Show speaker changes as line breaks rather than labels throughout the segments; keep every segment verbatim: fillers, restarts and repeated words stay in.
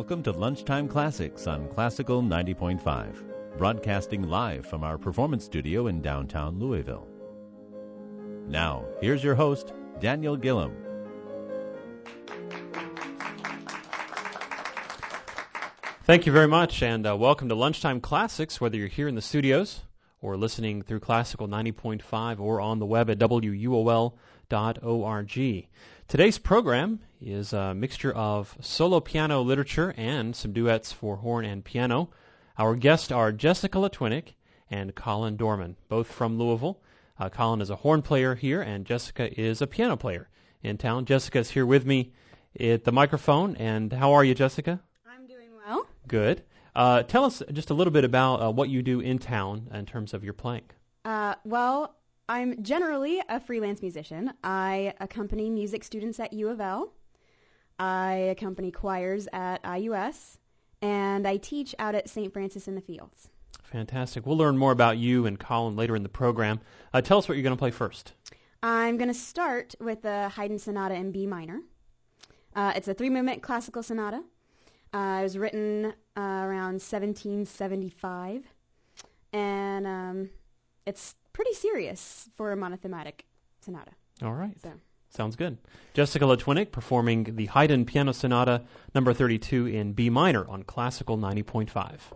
Welcome to Lunchtime Classics on Classical ninety point five, broadcasting live from our performance studio in downtown Louisville. Now, here's your host, Daniel Gillum.
Thank you very much, and uh, welcome to Lunchtime Classics, whether you're here in the studios or listening through Classical ninety point five or on the web at W U O L dot org. Today's program is a mixture of solo piano literature and some duets for horn and piano. Our guests are Jessica Litwinick and Colin Dorman, both from Louisville. Uh, Colin is a horn player here, and Jessica is a piano player in town. Jessica is here with me at the microphone, and how are you, Jessica?
I'm doing well.
Good. Uh, tell us just a little bit about uh, what you do in town in terms of your playing.
Uh, well, I'm generally a freelance musician. I accompany music students at U of L. I accompany choirs at I U S, and I teach out at Saint Francis in the Fields.
Fantastic. We'll learn more about you and Colin later in the program. Uh, tell us what you're going to play first.
I'm going to start with the Haydn Sonata in B minor. Uh, it's a three-movement classical sonata. Uh, it was written uh, around seventeen seventy-five, and um, it's pretty serious for a monothematic sonata.
All right.
So.
Sounds good. Jessica Litwinick performing the Haydn Piano Sonata number thirty-two in B minor on Classical ninety point five.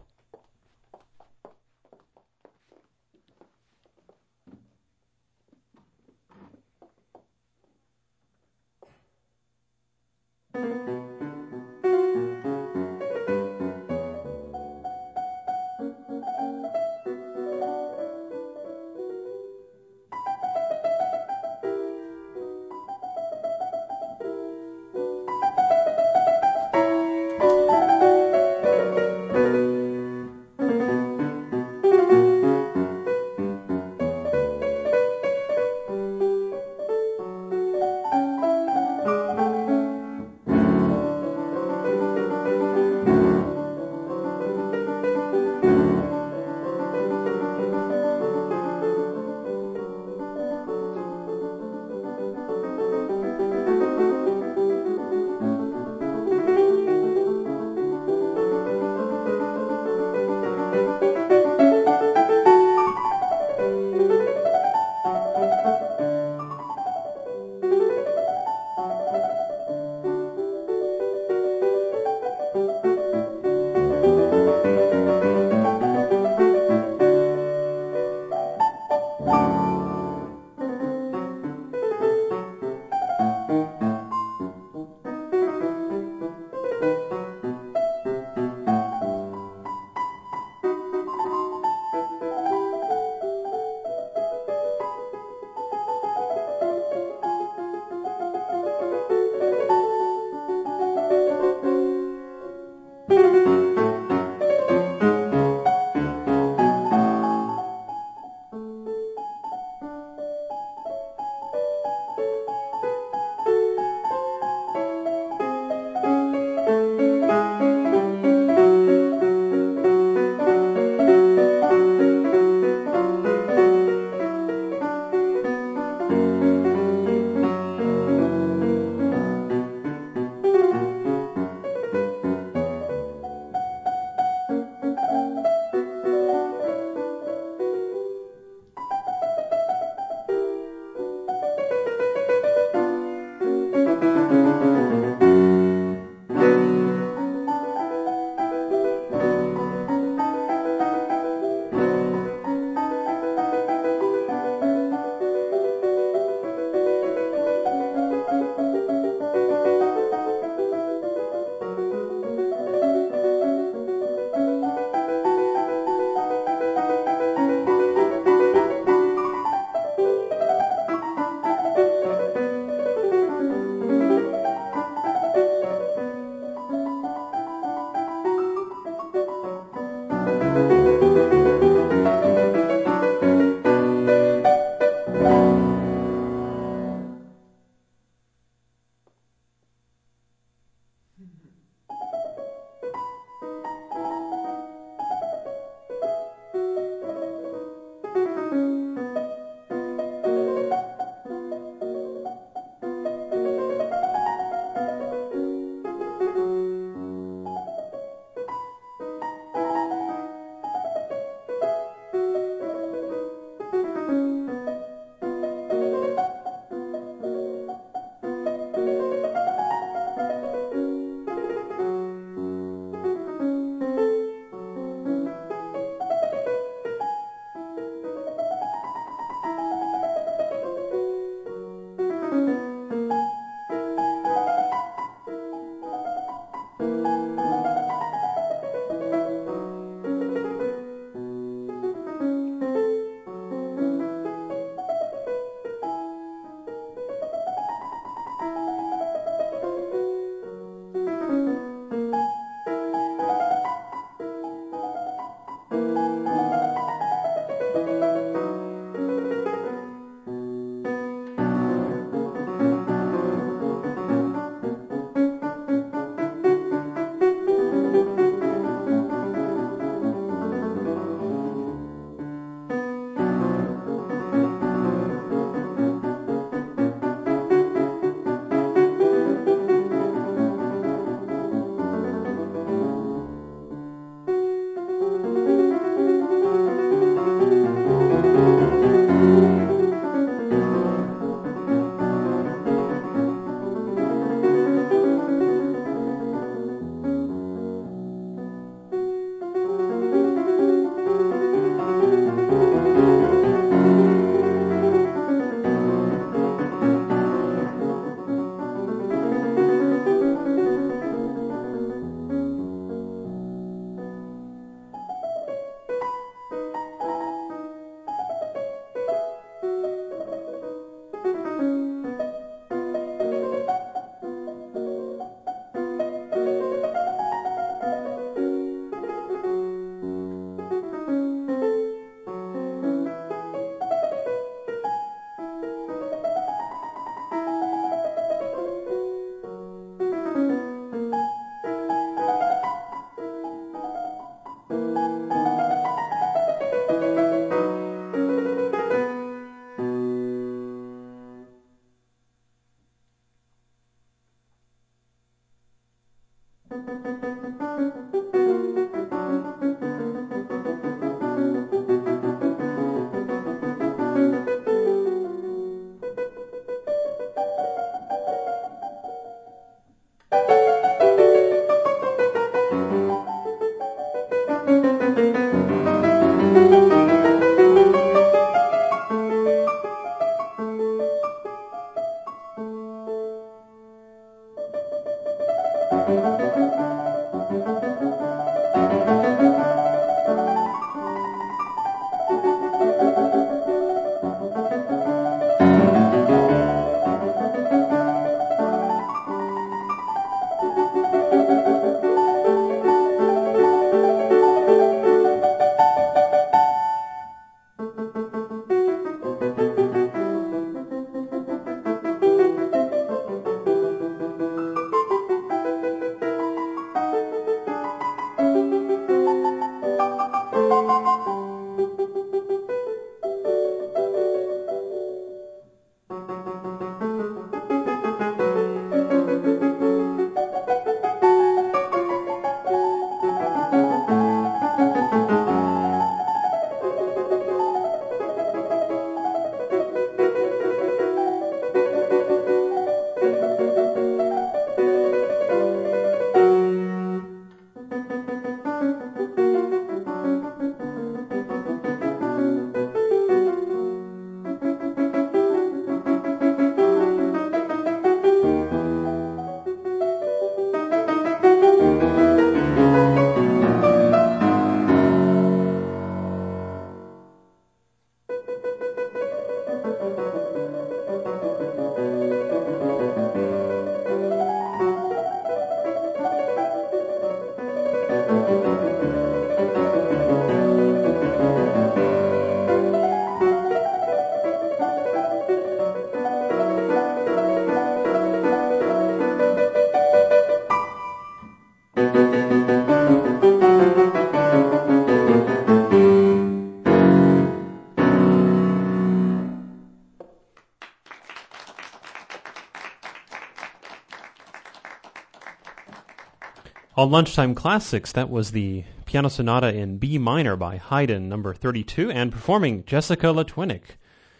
On Lunchtime Classics, that was the Piano Sonata in B minor by Haydn, number thirty-two, and performing Jessica Latwinick.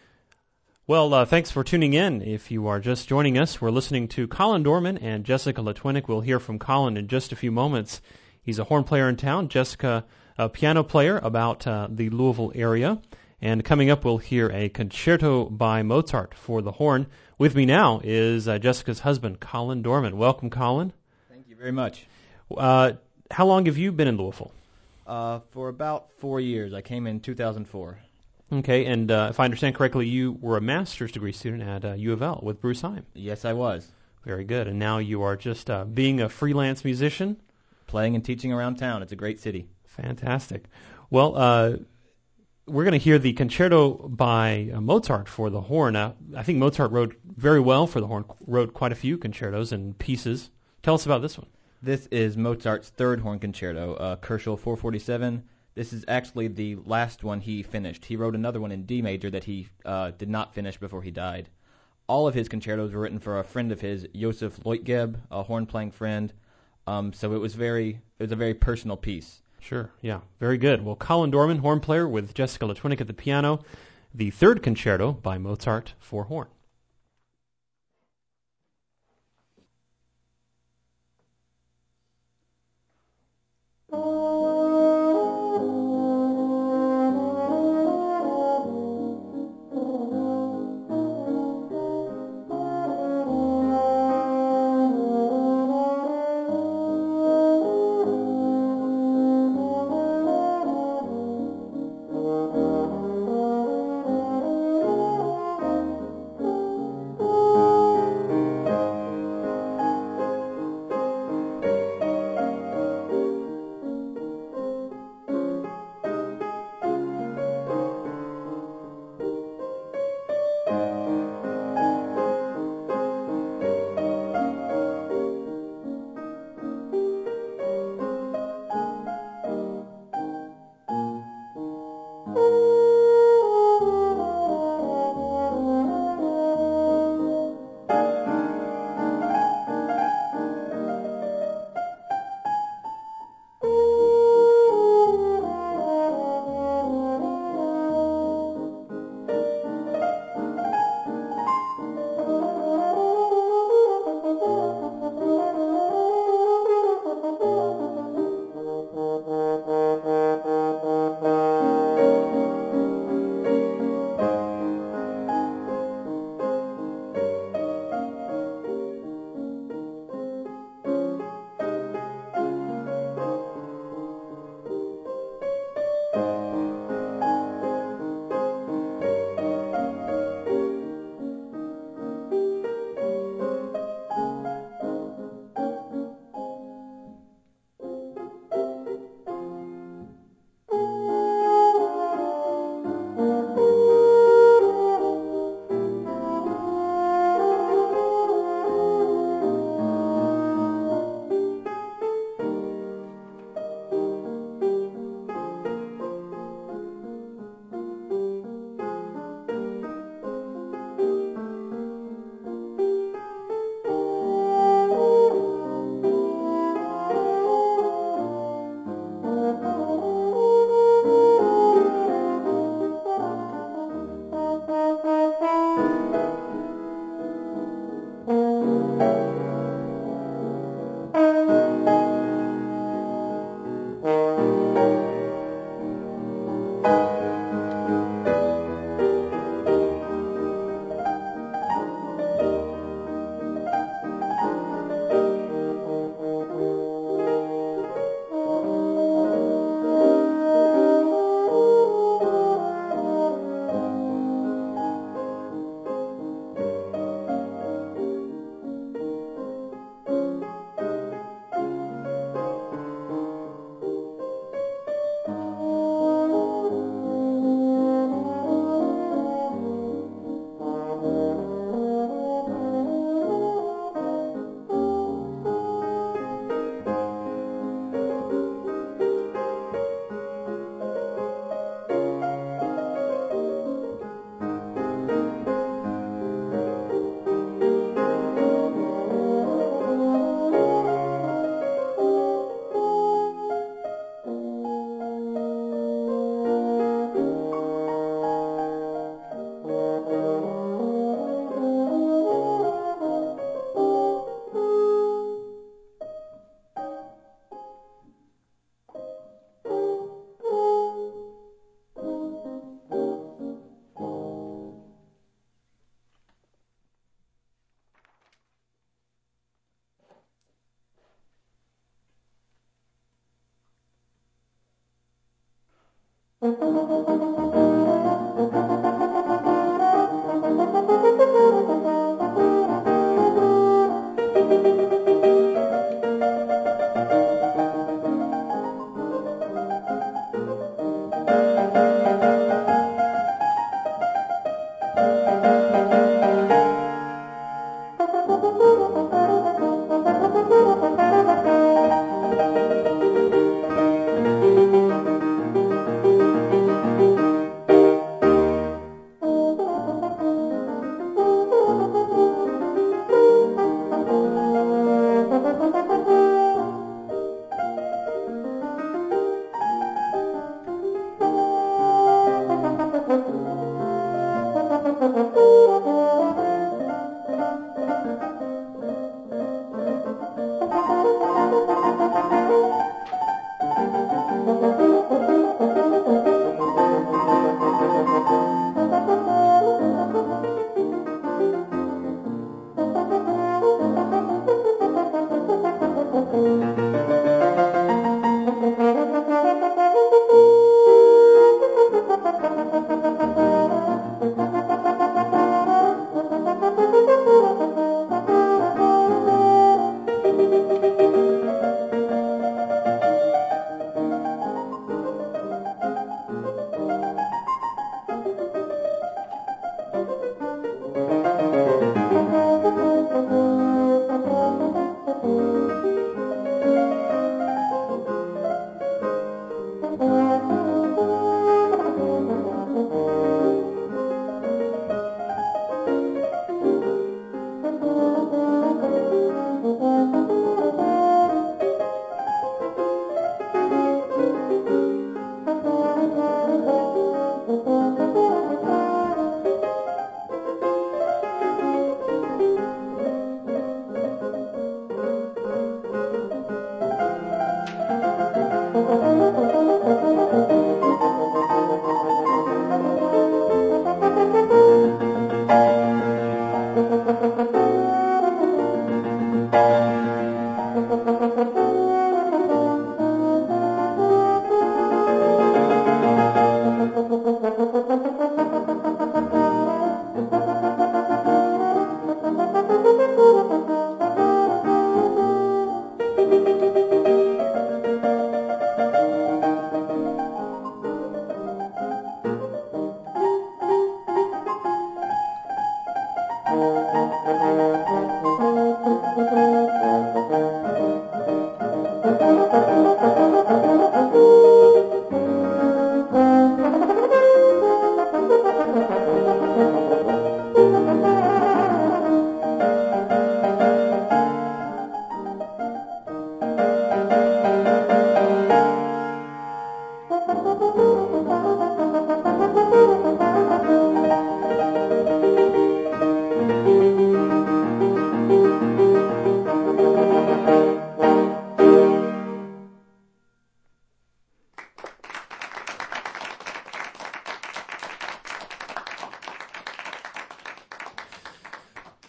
Well, uh, thanks for tuning in. If you are just joining us, we're listening to Colin Dorman and Jessica Latwinick. We'll hear from Colin in just a few moments. He's a horn player in town. Jessica, a piano player about uh, the Louisville area. And coming up, we'll hear a concerto by Mozart for the horn. With me now is uh, Jessica's husband, Colin Dorman. Welcome, Colin.
Thank you very much.
Uh, how long have you been in Louisville?
Uh, for about four years. I came in two thousand four.
Okay, and uh, if I understand correctly, you were a master's degree student at uh, U of L with Bruce Heim.
Yes, I was.
Very good. And now you are just uh, being a freelance musician?
Playing and teaching around town. It's a great city.
Fantastic. Well, uh, we're going to hear the concerto by uh, Mozart for the horn. Now, I think Mozart wrote very well for the horn, wrote quite a few concertos and pieces. Tell us about this one.
This is Mozart's third horn concerto, uh, Kochel four forty-seven. This is actually the last one he finished. He wrote another one in D major that he uh, did not finish before he died. All of his concertos were written for a friend of his, Josef Leutgeb, a horn-playing friend. Um, so it was very, it was a very personal piece.
Sure, yeah, very good. Well, Colin Dorman, horn player with Jessica Latwinick at the piano, the third concerto by Mozart for horn.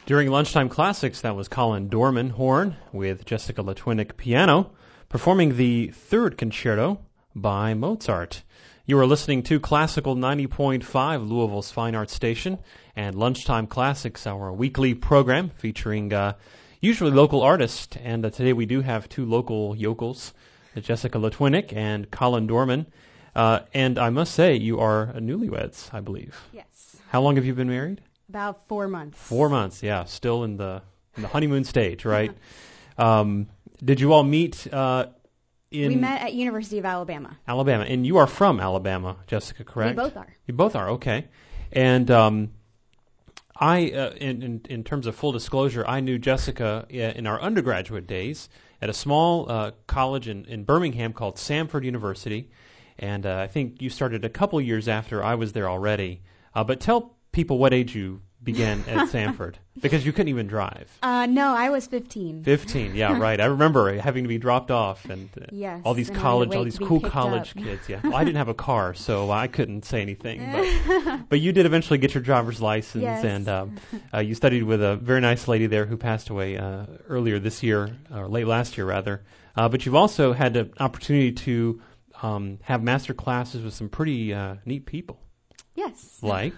During Lunchtime Classics, that was Colin Dorman horn with Jessica Latwinick piano, performing the third concerto by Mozart. You are listening to Classical ninety point five, Louisville's Fine Arts Station, and Lunchtime Classics, our weekly program featuring uh, usually local artists. And uh, today we do have two local yokels, Jessica Latwinick and Colin Dorman. Uh, and I must say, you are newlyweds, I believe.
Yes.
How long have you been married?
About four months.
Four months, yeah. Still in the in the honeymoon stage, right? um, did you all meet uh, in
We met at University of Alabama.
Alabama? And you are from Alabama, Jessica, correct?
We both are.
You both are, okay. And um, I, uh, in, in in terms of full disclosure, I knew Jessica in our undergraduate days at a small uh, college in, in Birmingham called Samford University. And uh, I think you started a couple years after I was there already. Uh, but tell people what age you began at Samford, because you couldn't even drive.
Uh, no, I was fifteen.
fifteen, yeah, right. I remember having to be dropped off, and uh,
Yes,
all these
and having to
college,
wait
all these
to be
cool
picked
college
up.
kids. Yeah, well, I didn't have a car, so I couldn't say anything. But, but you did eventually get your driver's license,
Yes.
and um, uh, you studied with a very nice lady there who passed away uh, earlier this year, or late last year rather. Uh, but you've also had an opportunity to um, have master classes with some pretty uh, neat people,
Yes.
like.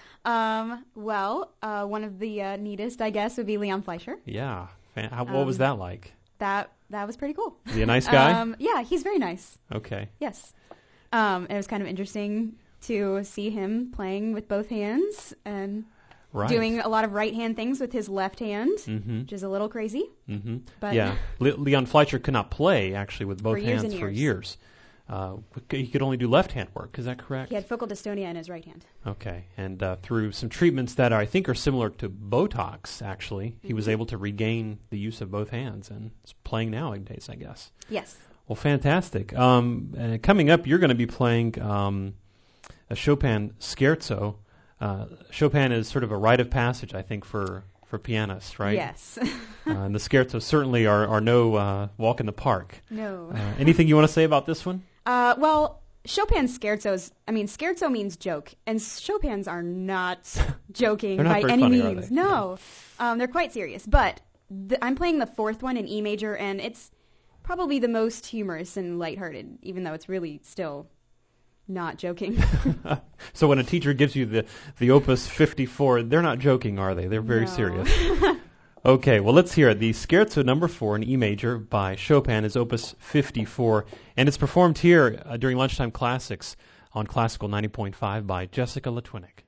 Um, well, uh, one of the uh, neatest, I guess, would be Leon Fleischer.
Yeah. Fan- How, what was
Um,
that like?
That that was pretty cool.
Is he a nice guy?
Um, yeah, he's very nice.
Okay.
Yes. Um, it was kind of interesting to see him playing with both hands and
Right.
doing a lot of right hand things with his left hand,
Mm-hmm.
which is a little crazy.
Mm-hmm.
But
Yeah. Le- Leon Fleischer could not play, actually, with both
For years
hands
and
for
years.
years. Uh, he could only do left-hand work. Is that correct?
he had focal dystonia in his right hand.
Okay. And uh, through some treatments that I think are similar to Botox, actually, he was
Mhm.
able to regain the use of both hands, and is playing nowadays, I guess.
Yes.
Well, fantastic. Um, uh, coming up, you're going to be playing um, a Chopin scherzo. Uh, Chopin is sort of a rite of passage, I think, for, for pianists, right?
Yes.
Uh, and the scherzos certainly are, are no uh, walk in the park.
no.
Uh, anything you want to say about this one?
Uh, well, Chopin's scherzos, I mean, scherzo means joke, and Chopin's are not joking
They're not
by
very
any
funny, are
means.
they?
No. Um, they're quite serious. But th- I'm playing the fourth one in E major, and it's probably the most humorous and lighthearted, even though it's really still not joking.
So when a teacher gives you the, the Opus fifty-four, they're not joking, are they? They're very
No.
serious. Okay, well, let's hear it. The Scherzo number four in E major by Chopin is Opus fifty-four, and it's performed here uh, during Lunchtime Classics on Classical ninety point five by Jessica Latwinick.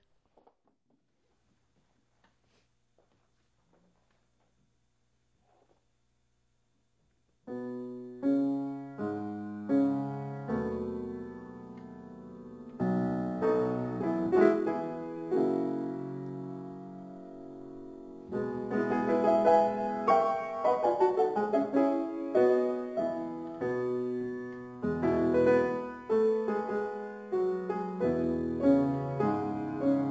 Thank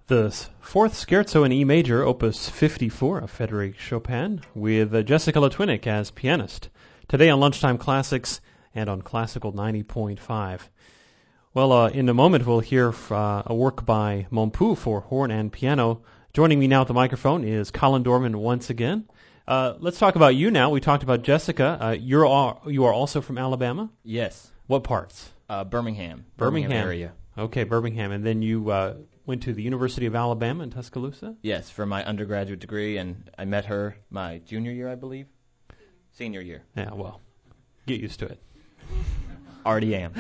The s- fourth Scherzo in E major, opus fifty-four of Frédéric Chopin, with uh, Jessica Latwinick as pianist. Today on Lunchtime Classics and on Classical ninety point five. Well, uh, in a moment we'll hear f- uh, a work by Montpu for horn and piano. Joining me now at the microphone is Colin Dorman once again. Uh, let's talk about you now. We talked about Jessica. Uh, you're all, you are also from Alabama?
Yes.
What parts?
Uh, Birmingham.
Birmingham.
area.
Okay, Birmingham. And then you uh, went to the University of Alabama in Tuscaloosa?
Yes, for my undergraduate degree, and I met her my junior year, I believe. Senior year.
Yeah, well, get used to it.
Already am.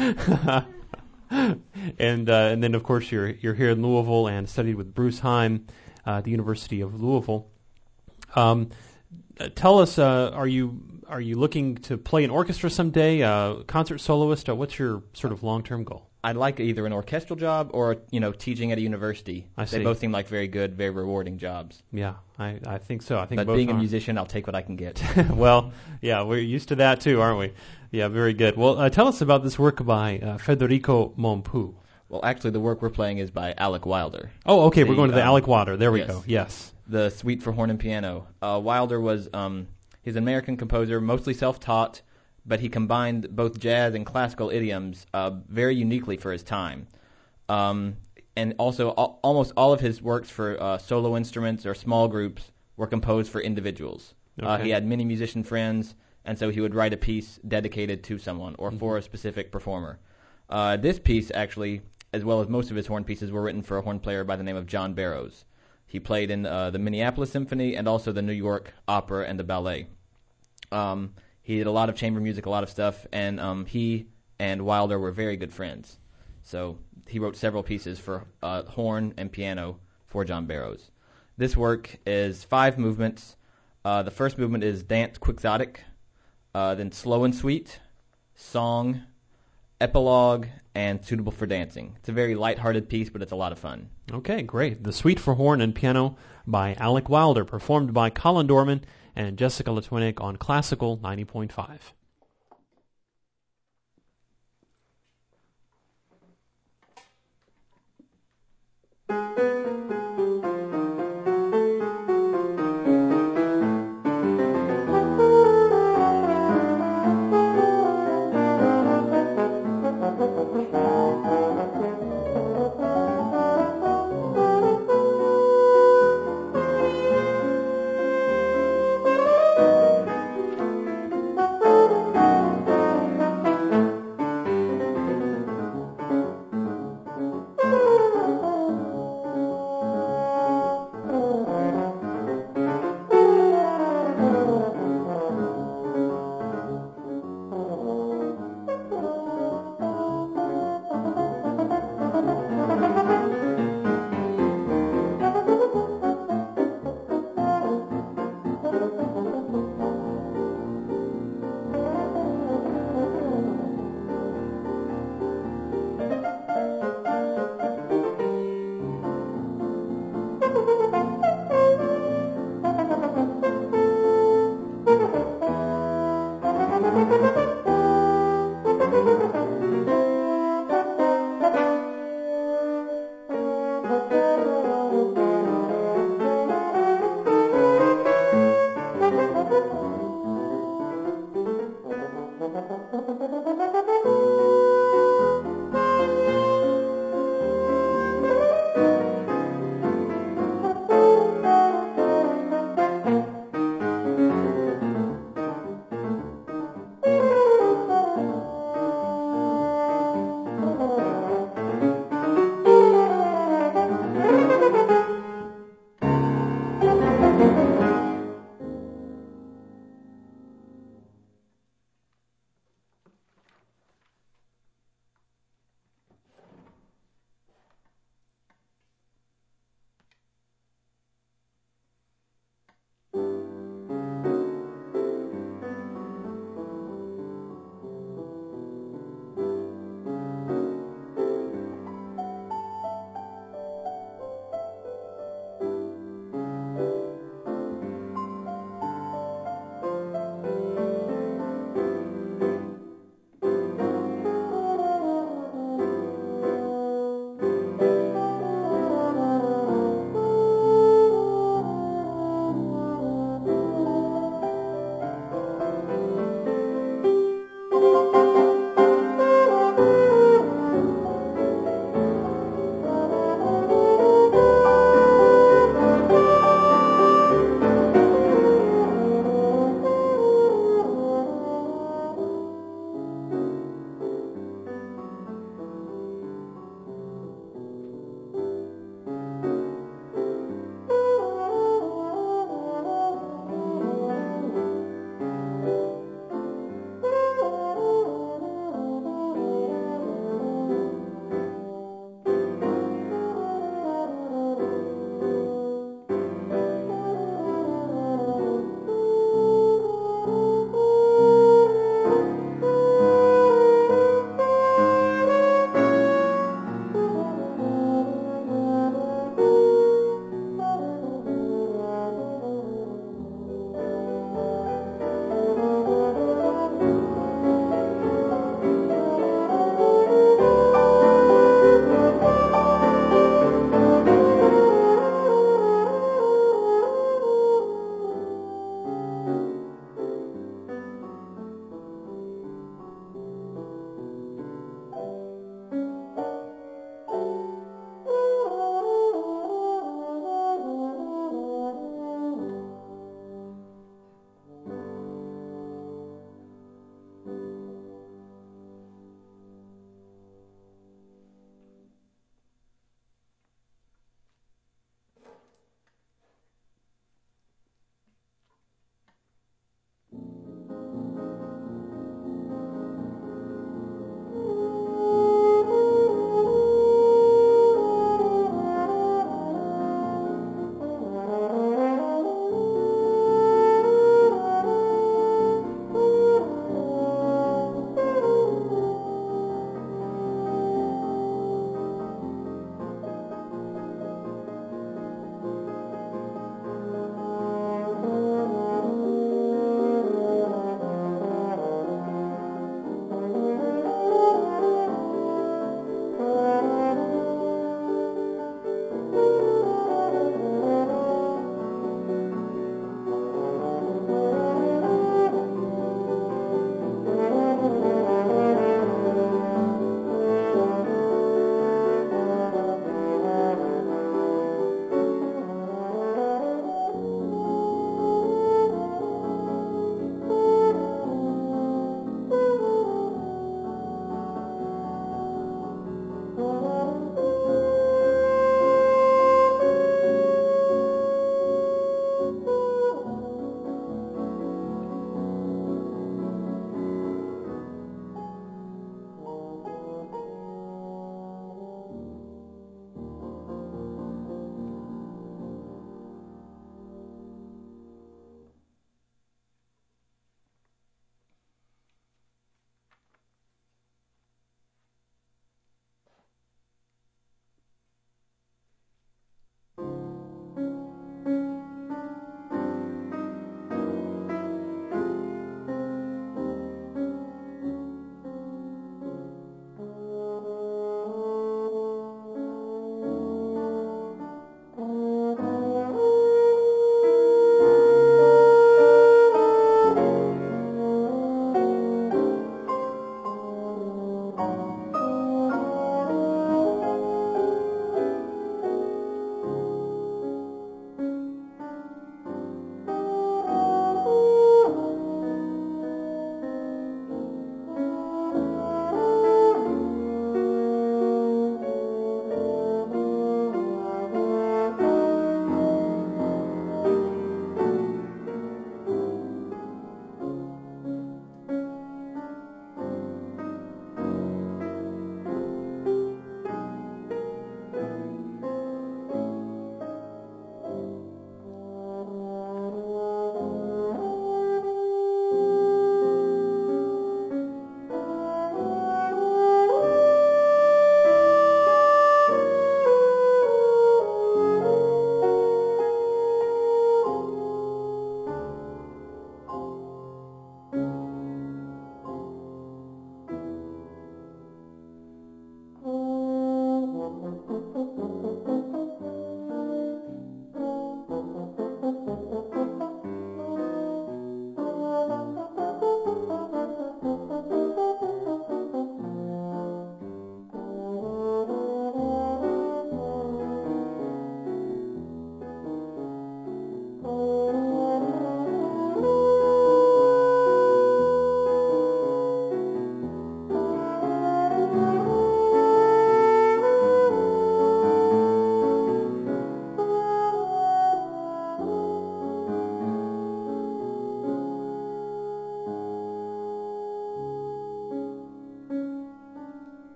and uh, and then, of course, you're you're here in Louisville and studied with Bruce Heim uh, at the University of Louisville. Um, uh, tell us, uh, are you are you looking to play an orchestra someday, uh, concert soloist? Uh, what's your sort of long-term goal?
I'd like either an orchestral job or, you know, teaching at a university.
I see.
They both seem like very good, very rewarding jobs.
Yeah, I, I think so. I think
But
both
being
are.
a musician, I'll take what I can get.
Well, yeah, we're used to that too, aren't we? Yeah, very good. Well, uh, tell us about this work by uh, Federico Montpu.
Well, actually, the work we're playing is by Alec Wilder.
Oh, okay,
The,
we're going to the
um,
Alec Wilder. There we
yes.
go. Yes.
The Suite for Horn and Piano. Uh, Wilder was um, he's an American composer, mostly self-taught, but he combined both jazz and classical idioms uh, very uniquely for his time. Um, and also, al- almost all of his works for uh, solo instruments or small groups were composed for individuals. Uh,
Okay.
he had many musician friends, and so he would write a piece dedicated to someone or for a specific performer. Uh, this piece, actually, as well as most of his horn pieces, were written for a horn player by the name of John Barrows. He played in uh, the Minneapolis Symphony and also the New York Opera and the Ballet. Um, he did a lot of chamber music, a lot of stuff, and um, he and Wilder were very good friends. So he wrote several pieces for uh, horn and piano for John Barrows. This work is five movements. Uh, the first movement is dance quixotic, uh, then slow and sweet, song, epilogue, and suitable for dancing. It's a very lighthearted piece, but it's a lot of fun.
Okay, great. The Suite for Horn and Piano by Alec Wilder, performed by Colin Dorman and Jessica Latwinick on Classical ninety point five.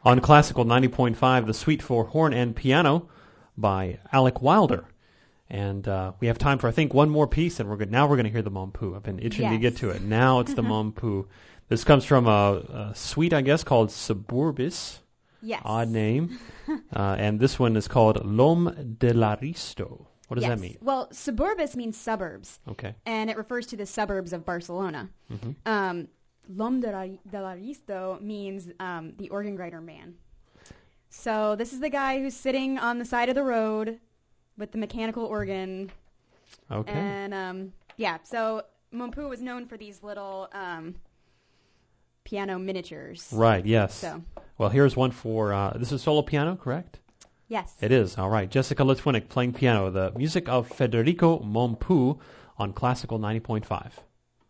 On Classical ninety point five, the Suite for Horn and Piano by Alec Wilder. And uh, we have time for, I think, one more piece, and we're good. Now we're going to hear the Mompu. I've been itching
yes.
to get to it. Now it's the Mompu. This comes from a, a suite, I guess, called Suburbis.
Yes.
Odd name. uh, and this one is called L'Homme de l'Aristo. What does
yes.
that mean?
Well, suburbis means suburbs.
Okay.
And it refers to the suburbs of Barcelona.
Mm-hmm.
Um, L'Homme de, la, de l'Aristo means um, the organ grinder man. So this is the guy who's sitting on the side of the road with the mechanical organ.
Okay.
And, um, yeah, so Mompu was known for these little um, piano miniatures.
Right, yes.
So.
Well, here's one for, uh, this is solo piano, correct?
Yes.
It is. All right. Jessica Litwinick playing piano, the music of Federico Mompu on Classical ninety point five.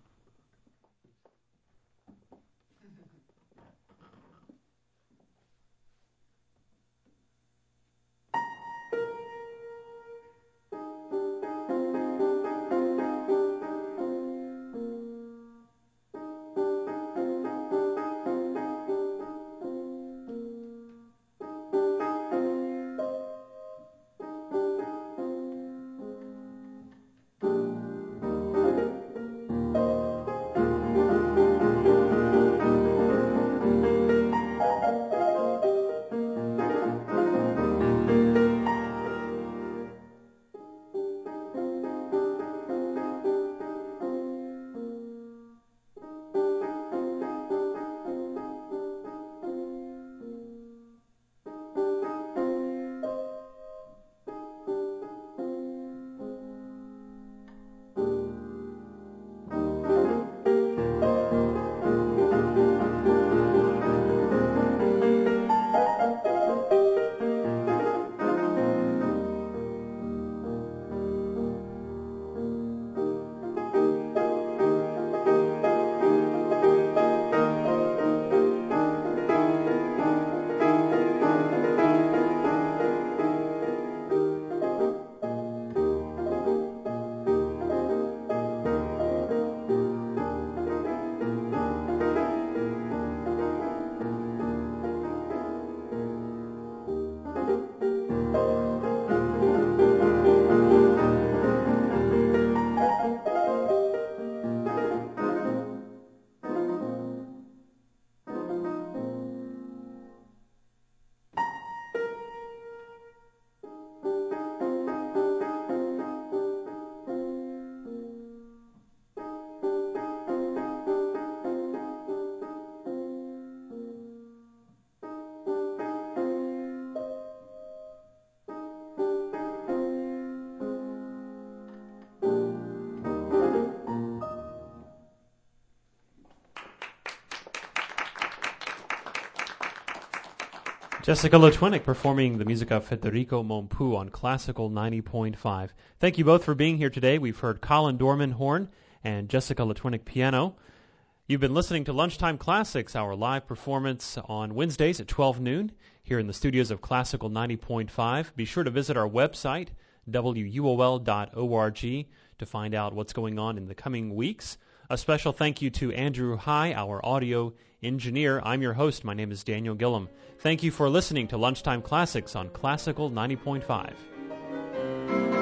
Jessica Litwinick performing the music of Federico Mompu on Classical ninety point five. Thank you both for being here today. We've heard Colin Dorman horn and Jessica Litwinick piano. You've been listening to Lunchtime Classics, our live performance on Wednesdays at twelve noon here in the studios of Classical ninety point five. Be sure to visit our website, W U O L dot org, to find out what's going on in the coming weeks. A special thank you to Andrew High, our audio engineer. I'm your host. My name is Daniel Gillum. Thank you for listening to Lunchtime Classics on Classical ninety point five.